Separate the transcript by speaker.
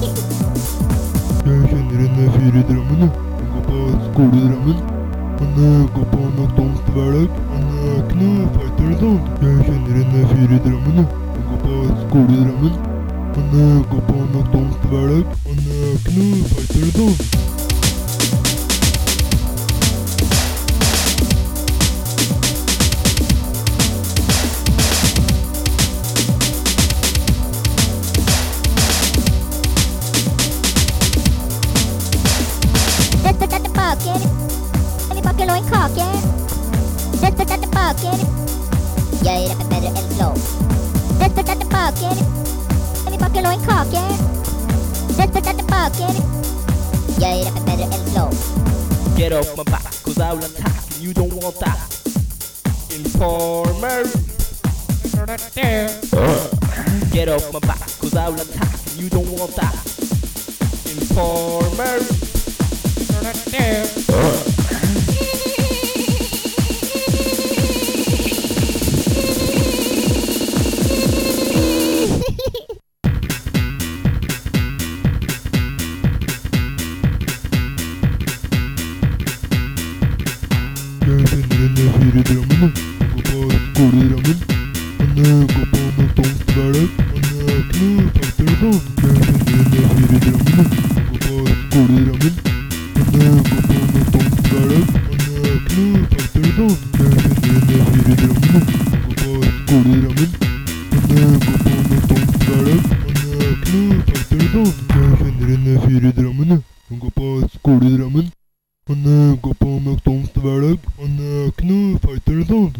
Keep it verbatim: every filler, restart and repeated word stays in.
Speaker 1: Jeg kjenner en fyr i Drammen, jeg. Han går på skole i Drammen. Han eh, går på McDonald's hver dag. Han eh, er ikke noe fighter eller sånn. Jeg kjenner en fyr i Drammen, jeg. Han går på skole i Drammen. Han eh, går på McDonald's hver dag. Han eh, er ikke noe fighter eller sånn.
Speaker 2: Rett er tilbake. Men i bakken lå en kake. Rett er tilbake. Jeg rapper bedre enn flow. Rett er tilbake. Men i bakken lå en kake. Rett er tilbake. Jeg rapper bedre enn flow.
Speaker 3: Get off my back, cause I will attack and you don't want that. Informer. Get off my back, cause I will attack and you don't want that. Informer.
Speaker 1: Jeg kjenner en fyr i Drammen, jeg. Han går på skole i Drammen. Han eh, går på McDonald's hver dag. Han eh, er ikke noe fighter eller sånn. Jeg kjenner en fyr i Drammen, jeg. Han går på skole i Drammen. Han eh, går på McDonald's hver dag. Han eh, er ikke noe fighter eller sånn. Jeg kjenner en fyr i Drammen, jeg. Han går på skole i Drammen. Han eh, går på McDonald's hver dag. Han eh, er ikke noe fighter eller sånn. Jeg kjenner en fyr i Drammen, jeg. Han går på skole i Drammen. Han eh, går på McDonald's hver dag. Han eh, er ikke noe fighter eller sånn.